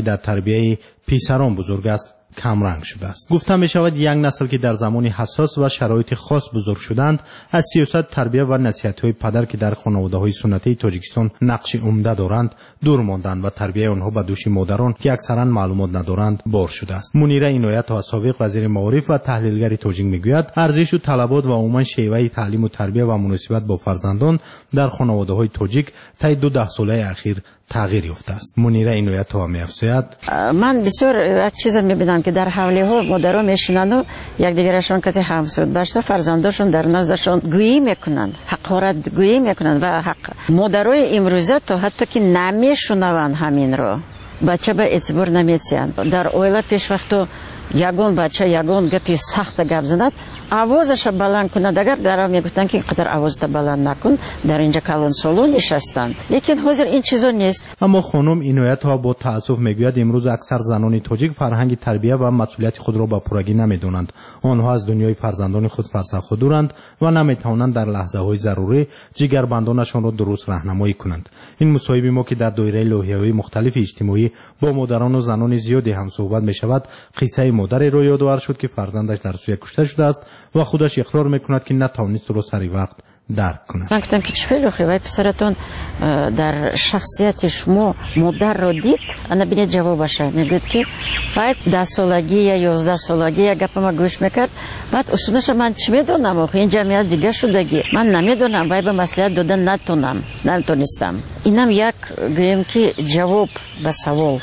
که در تربیت پسران بزرگ است کمرنگ شده است. گفته می شود یک نسل که در زمانی حساس و شرایط خاص بزرگ شدند از سیاست، تربیت و نصیحت‌های پدر که در خانواده‌های سنتی تاجیکستان نقش عمده دارند دور ماندند و تربیت آنها به دوش مادران که اکثرا معلومات ندارند بار شده است. منیره اینایت و سابق وزیر معارف و تحلیلگر تاجیک میگوید ارزش و طلبات و عموما شیوه تعلیم و تربیت و مناسبت با فرزندان در خانواده‌های تاجیک طی 2 ساله اخیر تغییر یافته است. منیره اینایت ها می‌افزاید: من بسیار یک چیز می‌بینم که در حوله ها مادرها میشینند و یکدیگرشان کتی همسود باشه، فرزنداشون در نزدشون گویی میکنند، حقارت گویی میکنند و حق مادرای امروزه تا حتی که نمیشنوند همین رو بچه به اعتبار نمی‌تیند. در اویلا پیش وقتو یگون بچه یگون گپی سخت گپ زند آوازش بلند کند، اگر در میگفتن که اینقدر آوازت بلند نکن، در اینجا کلان سالون نشستند، لیکن حاضر این چیزا نیست. اما خانم اینایت ها با تأسف میگوید امروز اکثر زنان تاجیک فرهنگ تربیت و مسئولیت خود را به پورگی نمیدونند. آنها از دنیای فرزندان خود فرسخ دورند و نمیتوانند در لحظه های ضروری جگربندانشان را درست راهنمایی کنند. این مصاحبه ما که در دایره لوحه‌های مختلف اجتماعی با مادران و زنان زیادی هم صحبت میشود، قصه مادری را یادآور شد که فرزندش در سوی کشته شده است و خودش اقرار میکند که نتوانست رو سری وقت درک کند. من گفتم که چه خیلی خوبه پسرتون در شخصیت شما مادر رو دید، انا بینید جوابش میگوید که باید 10 سالگی یا 11 سالگی یا گپ ما گوش میکرد، بعد اصولش من چی میدونم آخه این جمعیت دیگه شدگی من نمیدونم، باید به مسئولیت دادن نتونستم. اینم یک گویم که جواب به سوال.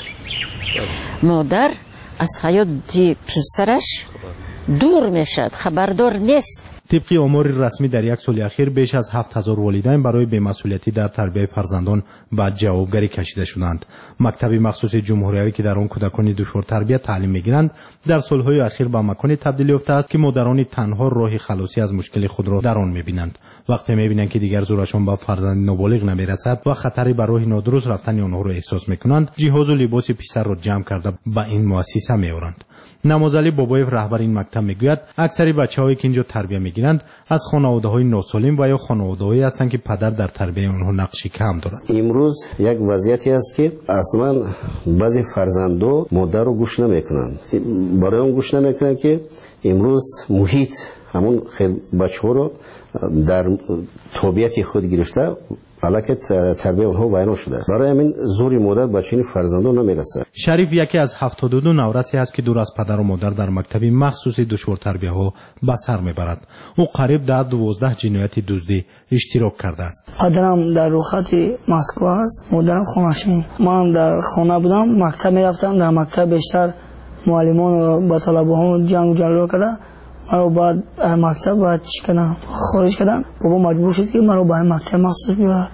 مادر از حیات پسرش دور میشد، خبردار نیست. طبق آمار رسمی در 1 سال اخیر بیش از 7000 والدین برای بی‌مسئولیتی در تربیت فرزندان به جوابگری کشیده شدند. مکتب مخصوص جمهوریتی که در آن کودکان دشوار تربیت تعلیم میگیرند در سالهای اخیر به مکانی تبدیل یافته است که مادران تنها راه خلاصی از مشکل خود را در آن میبینند. وقتی میبینند که دیگر زورشان به فرزند نابالغ نمیرسد و خطری به راه نادرست رفتن آنها را احساس میکنند، جهاز و لباس پسر را جمع کرده به این مؤسسه میآورند. نمازعلی بابایف رهبر این مکتب میگوید اکثر بچه‌هایی که اینجا تربیت میگیرند از خانواده‌های ناسالم و یا خانواده‌هایی هستند که پدر در تربیت آنها نقشی کم دارد. امروز یک وضعیتی است که اصلا بعضی فرزندان مادر رو گوش نمیکنند. برای اون گوش نمیکنند که امروز محیط همون بچه‌ها رو در طبیعت خود گرفته، علاقه تربیت اونها ویران شده است. برای همین زوری مادر بچین فرزندان نمیرسه. شریف یکی از 72 نورسی است که دور از پدر و مادر در مکتبی مخصوص دشوار تربیت ها به سر میبرد. او قریب در 12 جنایت دزدی اشتراک کرده است. پدرم در روخت مسکو است، مادرم خونشین. من در خانه بودم، مکتب میرفتم. در مکتب بیشتر معلمان و با طلبه ها جنگ و جلو کردن. مرا بعد مکتب باید چی کنم خارج کردن. بابا مجبور شد که مرا باید مکتب مخصوص بیاره.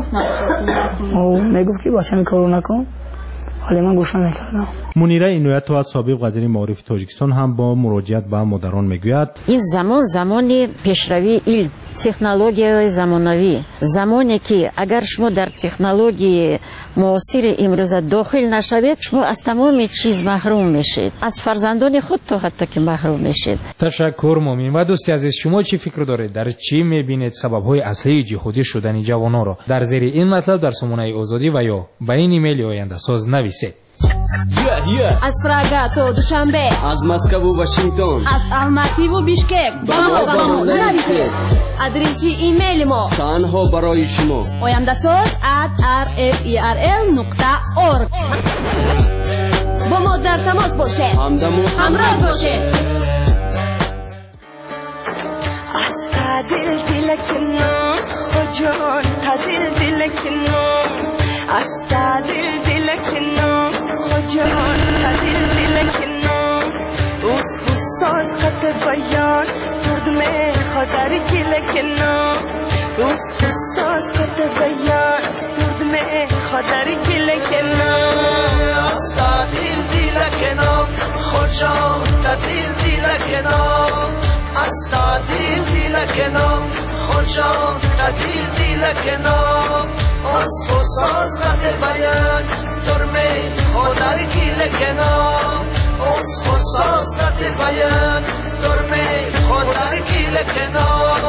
میگفت که بچه این کارو نکن، ولی من گوش نکردم. منیره اینایت و سابق وزیر معارف تاجیکستان هم با مراجعت به مادران میگوید این زمانی پیشروی علم، تکنولوژی زمانوی، زمانی که اگر شما در تکنولوژی معاصر امروز داخل نشوید شما از تمام چیز محروم میشید، از فرزندان خود تا حتی که محروم میشید. تشکر مومین. و دوستی عزیز، شما چی فکر دارید؟ در چی میبینید سبب‌های اصلی جهودی شدن جوانان را؟ در زیر این مطلب در سامانه آزادی و یا به این ایمیل آینده ساز نویسید. از پراگا تا دوشنبه، از مسکو و واشنگتن، از الماتی و بیشکک با ما نویسید. آدرس ایمیل ما تنها برای شما oyandasaz@rferl.org. با ما در تماس باشید، همراه باشید. دل دلکنو خجان دل دلکنو استا دل دلکنو خجان دل دلکنو اوس حساس خط بیان درد میں خاطر گلکنو اوس حساس خط بیان درد میں خاطر گلکنو استا دل دلکنو خجان دل دلکنو استا دل دلکنو خجان دل دلکنو اوس حساس خط بیان درد میں خاطر گلکنو اوس حساس خط بیان درد میں خاطر گلکنو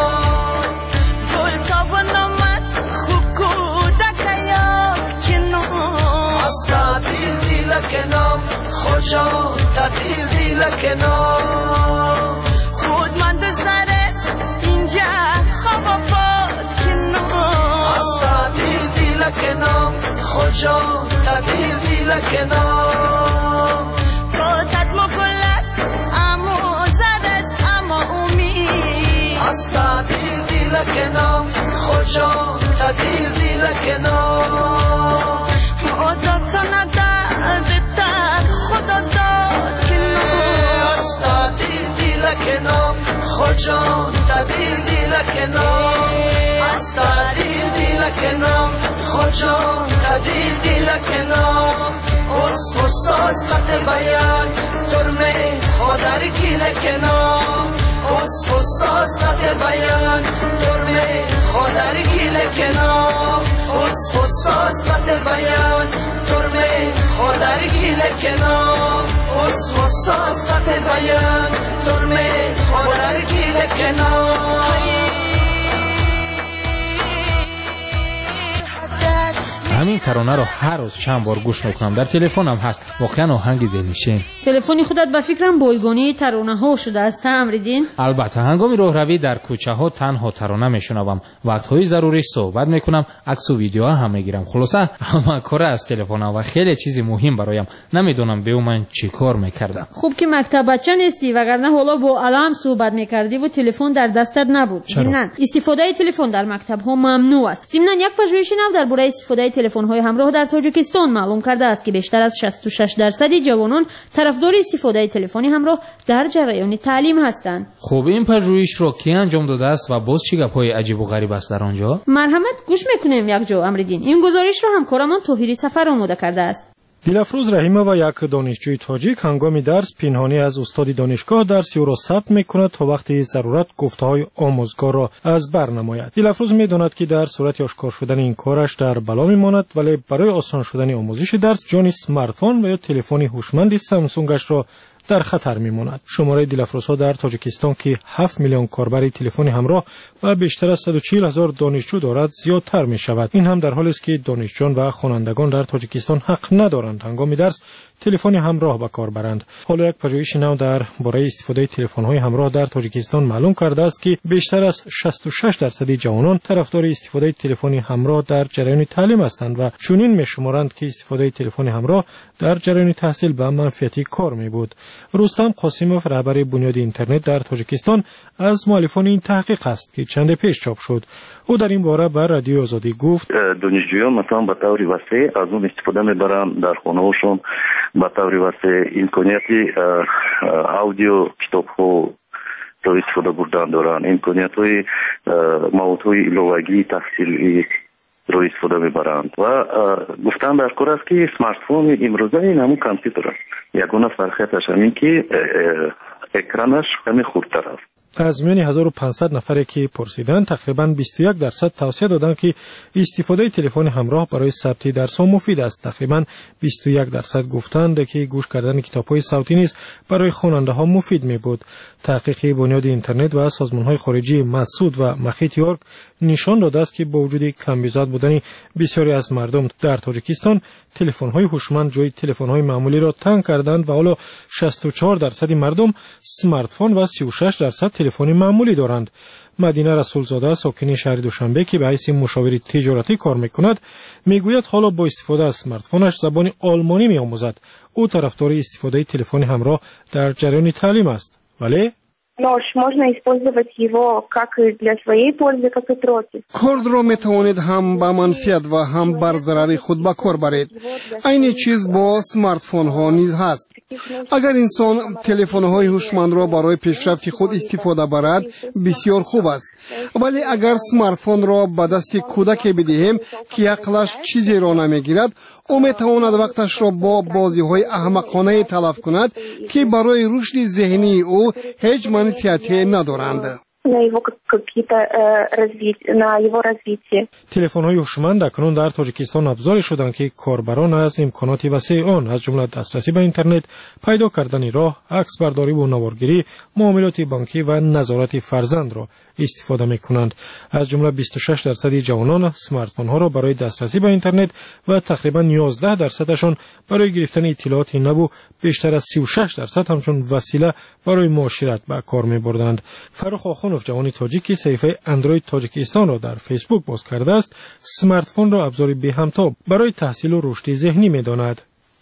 گل کاونامت خوکو دکیا کنو استا دل دلکنو کجا تعطیل دیل کنام خودمند زرس اینجا خواب باد کنام از تعطیل دیل کنام کجا تعطیل دیل کنام کاتت مکلت اما زرس اما امید از تعطیل دیل کنام کجا تعطیل دیل کنام خدا نداد تک خدا داد کنام از تعطیل دیل کنام کجا تعطیل دیل کنام از تعطیل دیل کنام کجا تعطیل دیل کنام اساس قتل بیان ترمه خودر گیل کنام اساس قتل بیان ترمه خودر گیل کنام اساس قتل بیان ترمه خودر گیل کنام اساس قتل بیان ترمه خودر گیل کنام همین ترانه رو هر روز چند بار گوش میکنم. در تلفنم هست. واقعا آهنگ دلنشین. تلفنی خودت به فکرم بایگانی ترانه ها شده است امریدین؟ البته هنگام راهروی در کوچه ها تنها ترانه میشنوم. وقتهای ضروری صحبت میکنم، عکس و ویدیو هم میگیرم. خلاصه همه کار از تلفن و خیلی چیزی مهم برایم. نمیدونم به من چی کار میکردم. خوب که مکتب بچه نیستی وگرنه حالا با علم صحبت میکردی و تلفن در دستت نبود. ضمن استفاده تلفن در مکتب ها ممنوع است. ضمن یک پژوهش نو درباره استفاده تلفن‌های همراه در تاجیکستان معلوم کرده است که بیشتر از 66% جوانان طرفدار استفاده تلفنی همراه در جریان تعلیم هستند. خب این پژوهش رو کی انجام داده است و باز چه گپ‌های عجیب و غریب است در آنجا؟ مرحمت گوش میکنیم یک جا امریدین. این گزارش رو همکارمان طاهری سفر آماده کرده است. دلافروز رحیمه و یک دانشجوی تاجیک هنگام درس پنهانی از استاد دانشگاه درسی او را ثبت میکند تا وقتی ضرورت گفته‌های آموزگار را از بر نماید. دلافروز میداند که در صورت آشکار شدن این کارش در بلا میماند، ولی برای آسان شدن آموزش درس جان اسمارتفون و یا تلفن هوشمند سامسونگش را در خطر میماند. شماره دلافروزها در تاجیکستان که 7 میلیون کاربر تلفن همراه و بیشتر از 140,000 دانشجو دارد زیادتر می شود. این هم در حالی است که دانشجویان و خوانندگان در تاجیکستان حق ندارند هنگام درس تلفن همراه به کار برند. حالا یک پژوهش نو درباره استفاده تلفن‌های همراه در تاجیکستان معلوم کرده است که بیشتر از 66% جوانان طرفدار استفاده تلفن همراه در جریان تعلیم هستند و چنین می‌شمارند که استفاده تلفن همراه در جریان تحصیل به منفعتی کار می‌بود. رستم قاسموف رهبر بنیاد اینترنت در تاجیکستان از مؤلفان این تحقیق است که چند پیش چاپ شد. او در این باره بر رادیو آزادی گفت دانشجویان مثلا به طور وسیع از اون استفاده می‌برند در خانه‌هاشون به طور وسیع امکانیتی آودیو کتاب‌ها رو استفاده بردن دارند، امکانیت‌های موادهای ایلوگی تحصیلی رو استفاده می‌برند و گفتن در کار است که اسمارت فون امروزه این همون کامپیوتر است. یگانه فرقیتش همین که اکرانش کمی خردتر است. از میان 1500 نفری که پرسیدند تقریباً 21% توصیه دادند که استفاده تلفن همراه برای ثبت درس‌ها مفید است. تقریباً 21% گفتند که گوش کردن کتاب‌های صوتی نیز برای خواننده‌ها مفید می‌بود. تحقیق بنیاد اینترنت و سازمان‌های خارجی مسعود و مخیط یورک نشان داده است که با وجود کمبود بودن بسیاری از مردم در تاجیکستان تلفن‌های هوشمند جای تلفن‌های معمولی را تنگ کردند و حالا 64% مردم اسمارت فون و 36% تلفن معمولی دارند. مدینه رسولزاده ساکن شهر دوشنبه که به حیث مشاور تجارتی کار میکند میگوید حالا با استفاده از اسمارت فونش زبان آلمانی میآموزد. او طرفدار استفاده تلفن همراه در جریان تعلیم است. ولی Нож можно использовать его как и для своей пользы, как и против. کرد را می توانید هم به منفعت و هم بر ضرر خود به کار برید. این چیز با اسمارت فون ها نیز هست. اگر انسان تلفن های هوشمند را برای پیشرفت خود استفاده برد بسیار خوب است، ولی اگر اسمارت فون را به دست کودک بدهیم که عقلش چیزی را نمیگیرد، او می تواند وقتش را با بازی های احمقانه تلف کند که برای رشد ذهنی او هیچ منفعتی ندارند. تلفن‌های هوشمند اکنون در تاجیکستان ابزاری شدند که کاربران از امکانات وسیع آن از جمله دسترسی به اینترنت، پیدا کردن راه، عکس برداری و نوارگیری، معاملات بانکی و نظارت فرزند را استفاده میکنند. از جمله 26% جوانان اسمارت فون ها را برای دسترسی به اینترنت و تقریبا 11% برای گرفتن اطلاعات نو، بیشتر از 36% همچون وسیله برای معاشرت به کار می‌بردند. فرخ آخونوف جوان تاجیکی صفحه اندروید تاجیکستان را در فیسبوک باز کرده است. اسمارت فون را ابزاری به همتا برای تحصیل و رشد ذهنی می‌داند.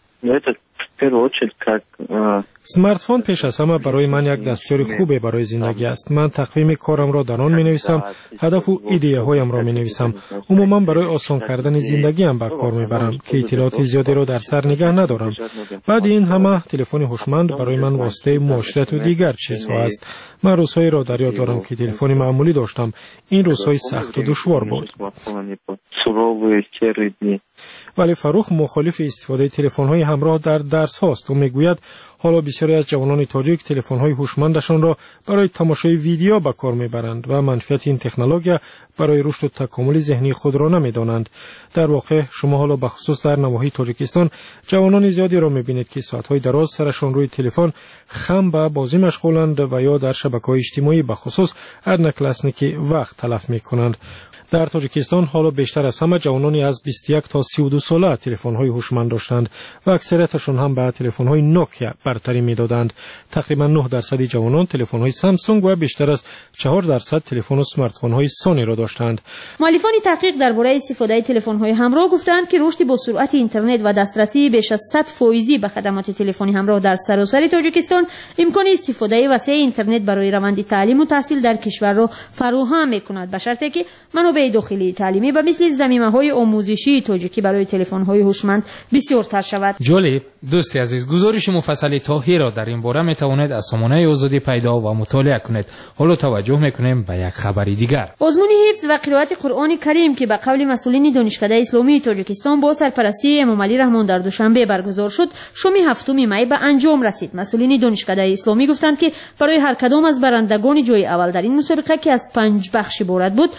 اسمارت فون پیش از همه برای من یک دستیار خوبه برای زندگی است. من تقویم کارم را در آن می نویسم، هدف و ایده هایم را می نویسم. عموما برای آسان کردن زندگی هم به کار می برم که اطلاعات زیادی را در سر نگه ندارم. بعد این همه تلفن هوشمند برای من واسطه معاشرت و دیگر چیزها است. من روزهایی را در یاد دارم که تلفن معمولی داشتم. این روزهای سخت و دشوار بود. ولی فروخ مخالف استفاده تلفن‌های همراه در درس هاست و میگوید حالا بسیاری از جوانان تاجیک تلفن‌های هوشمندشان را برای تماشای ویدیو به کار میبرند و منفعت این تکنولوژی برای رشد و تکامل ذهنی خود را نمیدانند. در واقع شما حالا به خصوص در نواحی تاجیکستان جوانان زیادی را میبینید که ساعت‌های دراز سرشان روی تلفن خم به بازی مشغولند و یا در شبکه‌های اجتماعی به خصوص ارنکلاسنیکی وقت تلف میکنند. در تاجیکستان حالا بیشتر از همه جوانانی از 21 تا 32 ساله تلفن‌های هوشمند داشتند و اکثریتشان هم به تلفن‌های نوکیا برتری می‌دادند. تقریبا 9% جوانان تلفن‌های سامسونگ و بیشتر از 4% تلفن و اسمارت فون‌های سونی را داشتند. مؤلفان تحقیق درباره استفاده تلفن‌های همراه گفتند که رشد با سرعت اینترنت و دسترسی بیش از 100% به خدمات تلفنی همراه در سراسر تاجیکستان امکان استفاده وسیع اینترنت برای روند تعلیم و تحصیل در کشور را فراهم می‌کند، به شرطی که منابع داخلی تعلیمی و مثل زمینه‌های آموزشی تاجیکی برای تلفن‌های هوشمند بسیار تر شود. جالب. دوستی عزیز، گزارش مفصل طاهی را در این باره میتوانید از سامانه آزادی پیدا و مطالعه کنید. حالا توجه میکنیم به یک خبری دیگر. آزمون حفظ و قرائت قرآن کریم که به قول مسئولین دانشکده اسلامی تاجیکستان با سرپرستی امام علی رحمان در دوشنبه برگزار شد، شام 7 می به انجام رسید. مسئولین دانشکده اسلامی گفتند که برای هر کدام از برندگان جای اول در این مسابقه که از 5 بخش عبارت بود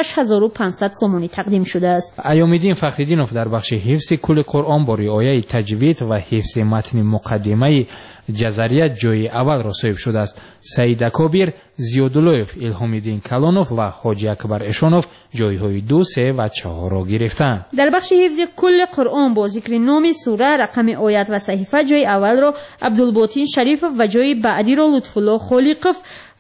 6500 سومانی تقدیم شده است. ایام‌الدین فخرالدینوف در بخش حفظ کل قرآن با رعایت تجوید و حفظ متن مقدمه جزریه جای اول را صاحب شده است. سعید اکابر، زیاداللهف، الهام‌الدین کلانوف و حاجی اکبر اشانوف جایهای 2، 3 و 4 را گرفتند. در بخش حفظ کل قرآن با ذکر نام سوره، رقم آیت و صحیفه جای اول را عبدالباطن شریف و جای بعدی را لطف‌الله خالقов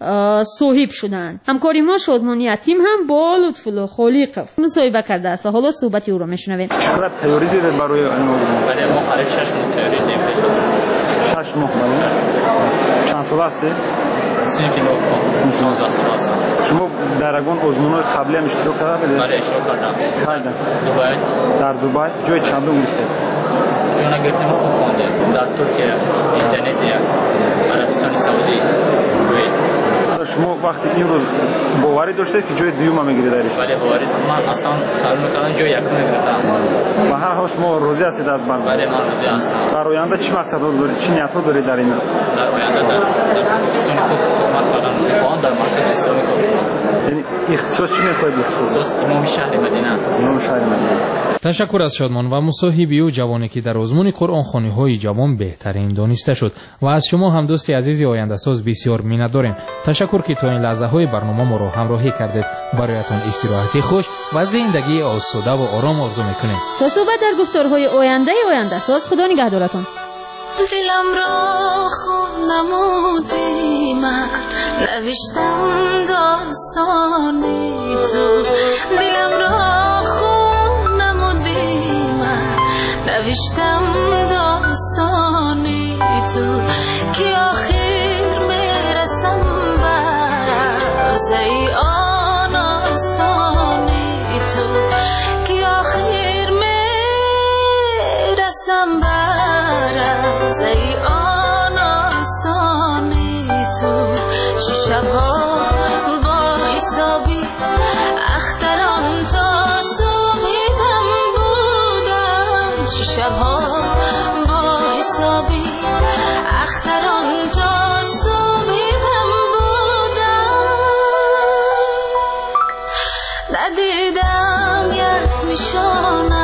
صاحب شدند. همکاری ما شادمان یتیم هم با لطف‌الله خالقов مصاحبه کرده است. حالا صحبت او را میشنویم. چقدر تئوری دیدید برای بله ما برای 6 ماه تئوری دیدیم. 6 ماه چند سال هستی؟ صنف نو 16 سال است. شما در اون آزمون‌های قبلی هم اشتراک کردید؟ بله اشتراک کردم. دبی. در دبی جای چندم گرفتید؟ جون گرفتم خوب خوندم. در ترکیه، اندونزی، عربستان سعودی. شما وقتی این روز باوری داشتید که جای دوم میگیرید درش؟ بله باوری. من اصلا خیال می‌کردم جای یکم میگیرم. به هر حال شما راضی هستید از من؟ بله من راضی هستم. در آینده چی مقصد دارید؟ چی نیت دارید در این؟ در آینده در خدمت کردن می‌خواهم در مرکز اسلامی کنم. یعنی اختصاص چی می‌خواهید؟ اختصاص امام شهر مدینه. امام شهر مدینه. تشکر از شادمان و مصاحبه او جوانی که در آزمون قرآن خوانی‌های جوان بهترین دانسته شد و از شما هم دوستی عزیزی آینده ساز بسیار مینت داریم. تشکر که تا این لحظه های برنامه ما رو همراهی کردید. برایتان استراحتی خوش و زندگی آسوده و آرام آرزو میکنیم. تا صحبت در گفتارهای آینده ساز. خدا نگهدارتون. دلم را خوب نمودی، من نوشتم داستانی تو. دلم را خوب نمودی، من نوشتم داستانی تو که آخر میرسم برز ای آن آستانی تو که آخر میرسم برز ای آن آستانی تو. چه شبها با حسابی اختران تا صبح هم بودم، چه شبها با حسابی اختران تا صبح هم بودم. ندیدم یک نشانه